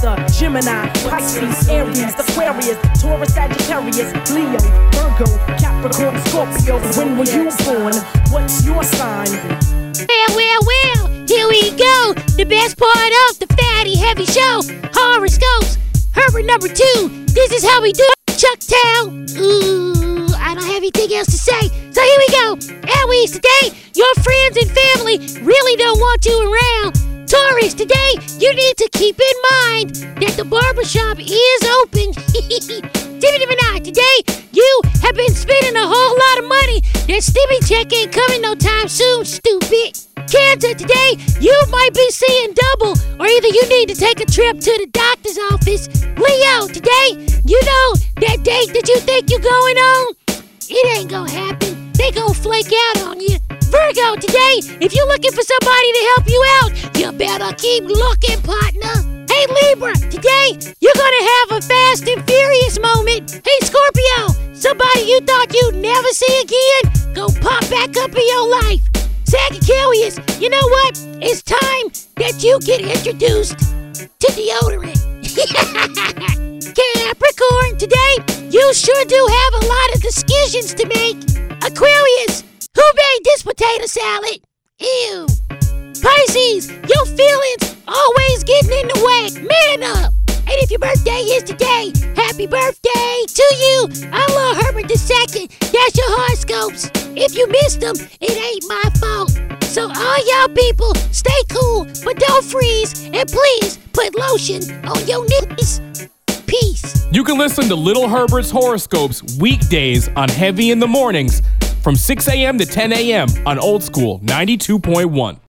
Cancer, Gemini, Pisces, Aries, Aquarius, Taurus, Sagittarius, Leo, Virgo, Capricorn, Scorpio. When were you born? What's your sign? Well, here we go. The best part of the Fatty Heavy Show, horoscopes. Herbert number 2. This is how we do it, Chucktown. Ooh, I don't have anything else to say. So here we go. Aries, today, your friends and family really don't want you around. Taurus, today, you need to keep in mind that the barbershop is open. Gemini, today, you have been spending a whole lot of money. That Stevie check ain't coming no time soon, stupid. Cancer, today, you might be seeing double, or either you need to take a trip to the doctor's office. Leo, today, you know that date that you think you're going on? It ain't gonna happen. They gonna flake out on you. Virgo, today, if you're looking for somebody to help you out, you better keep looking, partner. Hey, Libra, today, you're gonna have a Fast and Furious moment. Hey, Scorpio, somebody you thought you'd never see again, go pop back up in your life. Sagittarius, you know what? It's time that you get introduced to deodorant. Capricorn, today, you sure do have a lot of decisions to make. Aquarius, who made this potato salad? Ew. Pisces, your feelings always getting in the way. Man up. And if your birthday is today, happy birthday to you. I love Herbert II. That's your horoscopes. If you missed them, it ain't my fault. So all y'all people, stay cool, but don't freeze. And please put lotion on your knees. Peace. You can listen to Little Herbert's horoscopes weekdays on Heavy in the Mornings from 6 a.m. to 10 a.m. on Old School 92.1.